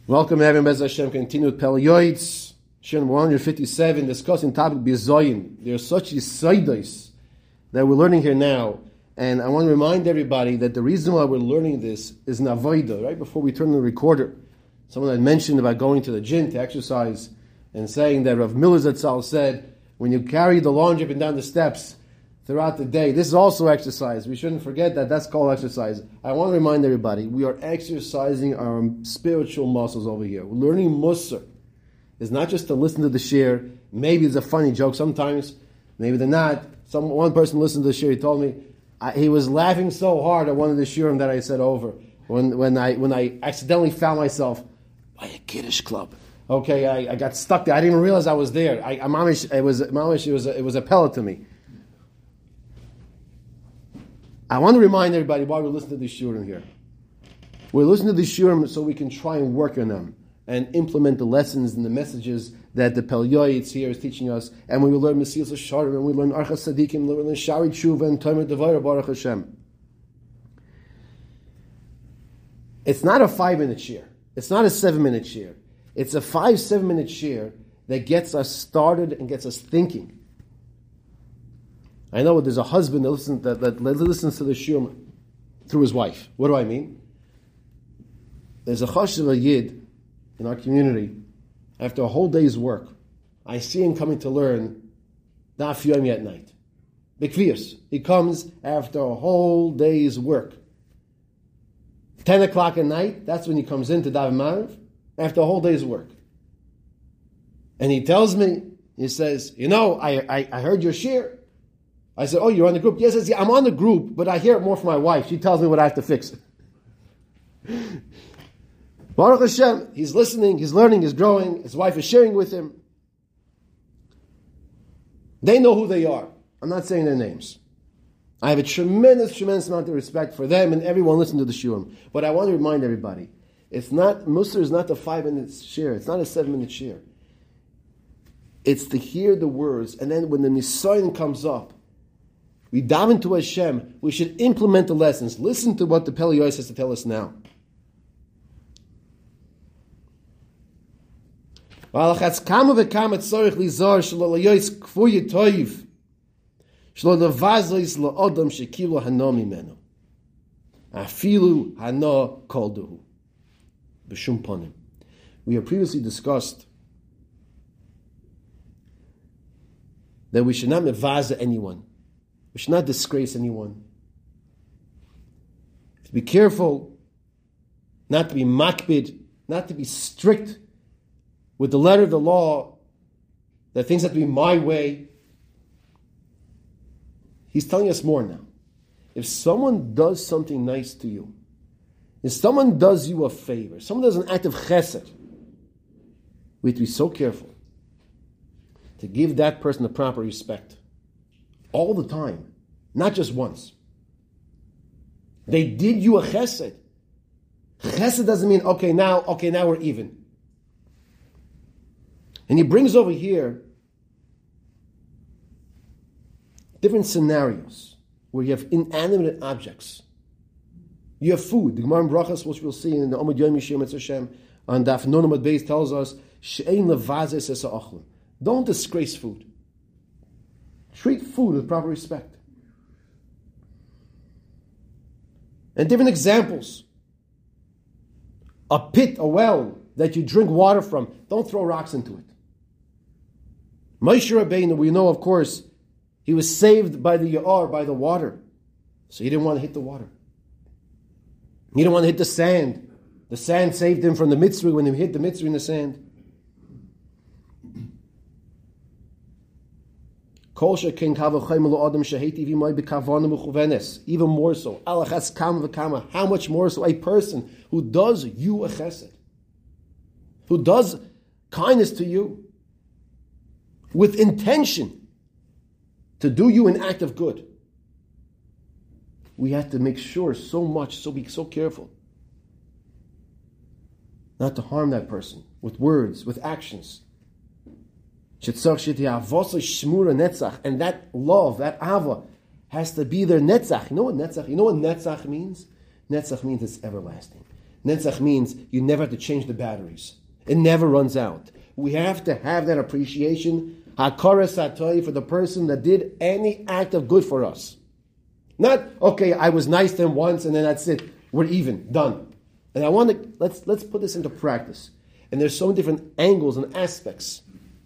Welcome, everyone. Bez Hashem. Continue with Pel Yoitz, Shem 157, discussing topic Bizoyin. There are such Yisaidos that we're learning here now, and I want to remind everybody that the reason why we're learning this is an avodah. Right before we turn the recorder, someone had mentioned about going to the gym to exercise, and saying that Rav Miller Zatzal said, when you carry the laundry up and down the steps throughout the day, this is also exercise. We shouldn't forget that that's called exercise. I want to remind everybody, we are exercising our spiritual muscles over here. We're learning Musar. It's not just to listen to the shir. Maybe it's a funny joke sometimes. Maybe they're not. One person listened to the shir. He told me he was laughing so hard at one of the shirim that I said over when I accidentally found myself by a Kiddush club. Okay, I got stuck there. I didn't even realize I was there. It was a pellet to me. I want to remind everybody why we're listening to the shiurim here. We're listening to the shiurim so we can try and work on them and implement the lessons and the messages that the Pel Yoitz here is teaching us. And when we learn Mesilas Yesharim, and we learn Archas Tzadikim, we learn Shari Tshuva and Tomer Devorah Baruch Hashem. It's not a 5-minute shir. It's not a 7-minute shir. It's a 5-7-minute shir that gets us started and gets us thinking. I know there's a husband that listens to the shir through his wife. What do I mean? There's a chashuv yid in our community. After a whole day's work, I see him coming to learn Daf Yomi at night. B'kviyos. He comes after a whole day's work. 10 o'clock at night, that's when he comes in to Daf Marav, after a whole day's work. And he tells me, he says, I heard your shir. I said, oh, you're on the group? Yes, I said, I'm on the group, but I hear it more from my wife. She tells me what I have to fix. Baruch Hashem, he's listening, he's learning, he's growing. His wife is sharing with him. They know who they are. I'm not saying their names. I have a tremendous amount of respect for them and everyone listening to the shiurim. But I want to remind everybody, Musar is not the 5-minute shir. It's not a 7-minute shir. It's to hear the words, and then when the nisayon comes up, we daven to Hashem. We should implement the lessons. Listen to what the Pel Yoitz has to tell us now. We have previously discussed that we should not mevaza anyone. We should not disgrace anyone. To be careful, not to be makbid, not to be strict with the letter of the law, that things have to be my way. He's telling us more now. If someone does something nice to you, if someone does you a favor, someone does an act of chesed, we have to be so careful to give that person the proper respect. All the time, not just once. They did you a chesed. Chesed doesn't mean, okay, now we're even. And he brings over here different scenarios where you have inanimate objects. You have food. The Gemara in Brachas, which we'll see in the Omid Yom Yishim Hashem on Daf Nun Amud Beis, tells us, She'ein levazes es ha'achlim. Don't disgrace food. Treat food with proper respect. And different examples. A pit, a well that you drink water from, don't throw rocks into it. Moshe Rabbeinu, we know, of course, he was saved by the Ya'ar, by the water. So he didn't want to hit the water. He didn't want to hit the sand. The sand saved him from the mitzvah when he hit the mitzvah in the sand. Even more so, how much more so a person who does you a chesed, who does kindness to you with intention to do you an act of good. We have to make sure be so careful not to harm that person with words, with actions. And that love, that ava, has to be their netzach. You know what netzach means? Netzach means it's everlasting. Netzach means you never have to change the batteries. It never runs out. We have to have that appreciation, hakara satoi, for the person that did any act of good for us. Not, okay, I was nice to him once and then that's it. We're even, done. And I want to, let's put this into practice. And there's so many different angles and aspects.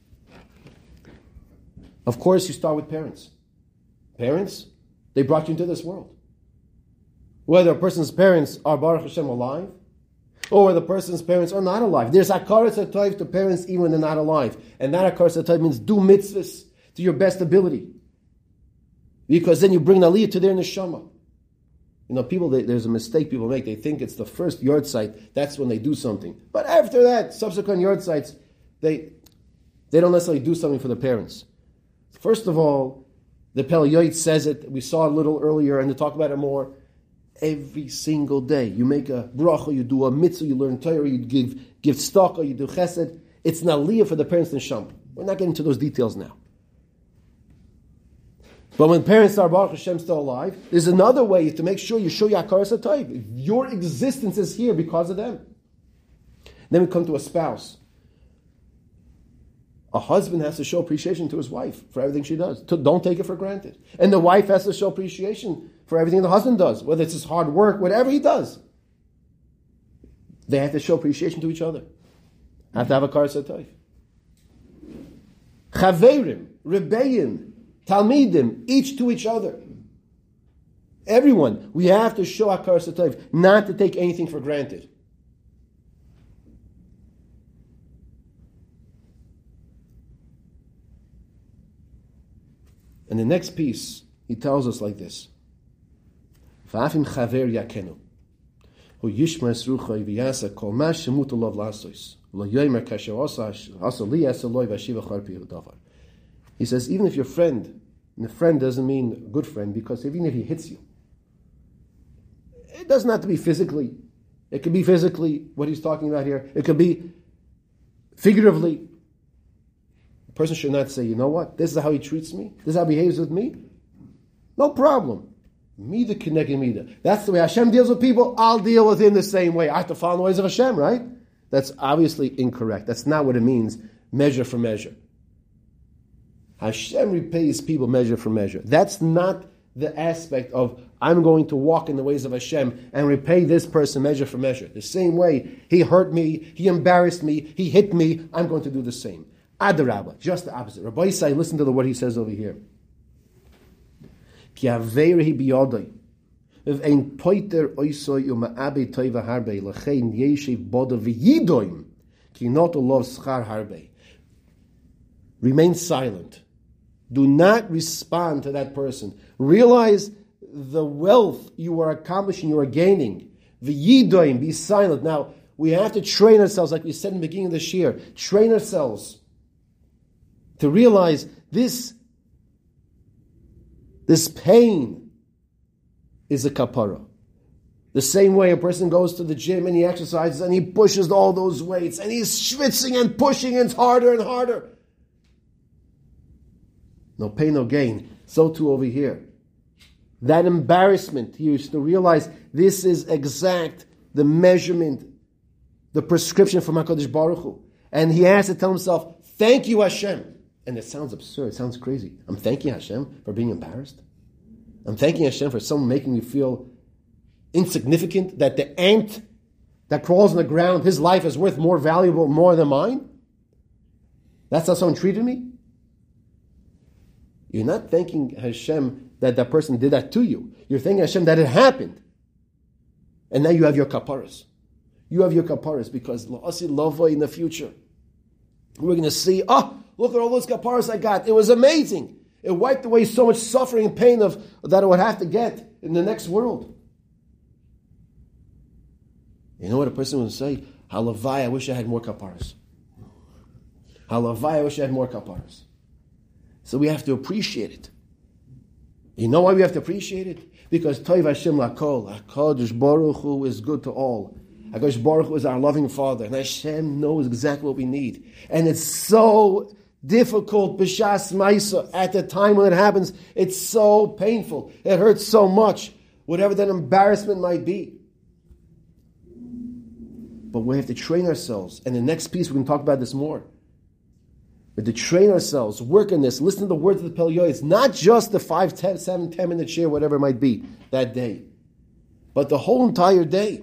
Of course, you start with parents. Parents, they brought you into this world. Whether a person's parents are Baruch Hashem alive, or whether the person's parents are not alive. There's Hakaras HaTov to parents even when they're not alive. And that Hakaras HaTov means do mitzvahs to your best ability. Because then you bring Aliyah to their neshama. You know, there's a mistake people make. They think it's the first yard site, that's when they do something. But after that, subsequent yard sites, they don't necessarily do something for the parents. First of all, the Pel Yoit says it, we saw it a little earlier, and to talk about it more, every single day. You make a bracha, you do a mitzvah, you learn Torah, you give tzedakah, you do chesed. It's an aliyah for the parents in Sham. We're not getting into those details now. But when parents are Baruch Hashem still alive, there's another way to make sure you show Hakaras HaTov. Your existence is here because of them. Then we come to a spouse. A husband has to show appreciation to his wife for everything she does. Don't take it for granted. And the wife has to show appreciation for everything the husband does, whether it's his hard work, whatever he does. They have to show appreciation to each other. Have to have a Hakaras HaTov. Chaverim, Rebbeim, Talmidim, each to each other. Everyone, we have to show Hakaras HaTov, not to take anything for granted. And the next piece, he tells us like this. V'afim chaver yakenu. Hu yishma esrucha v'yasa kol ma shemut olav lasos. Lo yoymer kasher asa li asa loy v'ashiva charpi davar. He says, even if your friend, and the friend doesn't mean a good friend, because even if he hits you, it doesn't have to be physically. It could be physically, what he's talking about here. It could be figuratively. A person should not say, you know what, this is how he treats me, this is how he behaves with me. No problem. Mida kineged mida. That's the way Hashem deals with people, I'll deal with him the same way. I have to follow the ways of Hashem, right? That's obviously incorrect. That's not what it means, measure for measure. Hashem repays people measure for measure. That's not the aspect of, I'm going to walk in the ways of Hashem and repay this person measure for measure. The same way, he hurt me, he embarrassed me, he hit me, I'm going to do the same. Adarabba, just the opposite. Rabbi Yisai, listen to what he says over here. Ki averehi biyodai, if ein poiter oisoi uma'abe toiva harbe, lechein yeshiv boda v'yidoim, ki not olov schar harbe. Remain silent. Do not respond to that person. Realize the wealth you are accomplishing, you are gaining. V'yidoim, be silent. Now, we have to train ourselves, like we said in the beginning of this year, train ourselves to realize this pain is a kapara. The same way a person goes to the gym and he exercises and he pushes all those weights and he's schwitzing and pushing and it's harder and harder. No pain, no gain. So too over here. That embarrassment, he used to realize this is exact, the measurement, the prescription from HaKadosh Baruch Hu. And he has to tell himself, thank you Hashem. And it sounds absurd, it sounds crazy. I'm thanking Hashem for being embarrassed. I'm thanking Hashem for someone making me feel insignificant, that the ant that crawls on the ground, his life is worth more valuable, more than mine. That's how someone treated me. You're not thanking Hashem that that person did that to you. You're thanking Hashem that it happened. And now you have your kaparas. You have your kaparas because la'asi lava in the future. We're going to see, look at all those kaparas I got. It was amazing. It wiped away so much suffering and pain that I would have to get in the next world. You know what a person would say? Halavai, I wish I had more kaparas. Halavai, I wish I had more kaparas. So we have to appreciate it. You know why we have to appreciate it? Because Toiv Hashem Lakol, HaKadosh Baruch Hu is good to all. HaKadosh Baruch Hu is our loving Father, and Hashem knows exactly what we need. And it's so difficult, B'shas Maisa, at the time when it happens, it's so painful. It hurts so much, whatever that embarrassment might be. But we have to train ourselves. And the next piece, we can talk about this more. We have to train ourselves, work on this, listen to the words of the Pel Yoetz. Not just the 5, 10, 7, 10 minute share, whatever it might be that day. But the whole entire day.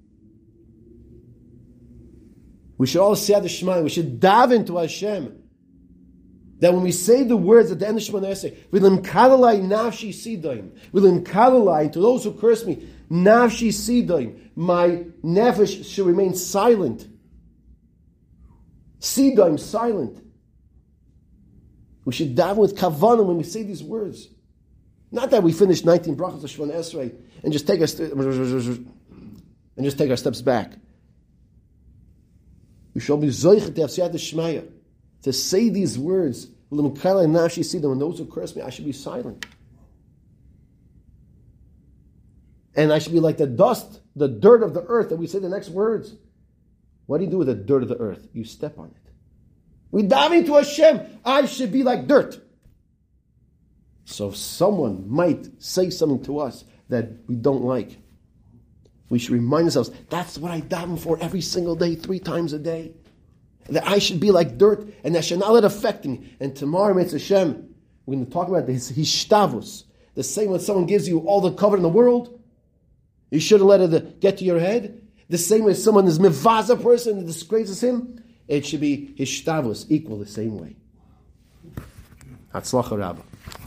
We should all say the Shema. We should daven to Hashem. That when we say the words at the end of Shemona Esrei, V'lim kalalai nafshi sidaim, V'lim kalalai, to those who curse me, nafshi sidaim, my nefesh should remain silent. Sidaim, silent. We should daven with kavanah when we say these words. Not that we finish 19 brachos of Shemona Esrei and just take our steps back. We shall be zoichet to have siyata shmaya, to say these words. When those who curse me, I should be silent. And I should be like the dust, the dirt of the earth, that we say the next words. What do you do with the dirt of the earth? You step on it. We daven to Hashem, I should be like dirt. So if someone might say something to us that we don't like, we should remind ourselves, that's what I daven for every single day, 3 times a day. That I should be like dirt, and that should not let it affect me. And tomorrow, Mitzvah Hashem, we're going to talk about this hishtavus. The same when someone gives you all the cover in the world, you shouldn't let it get to your head. The same way someone is mivaza person and disgraces him, it should be hishtavus, equal the same way. Hatzlacha Rabbah.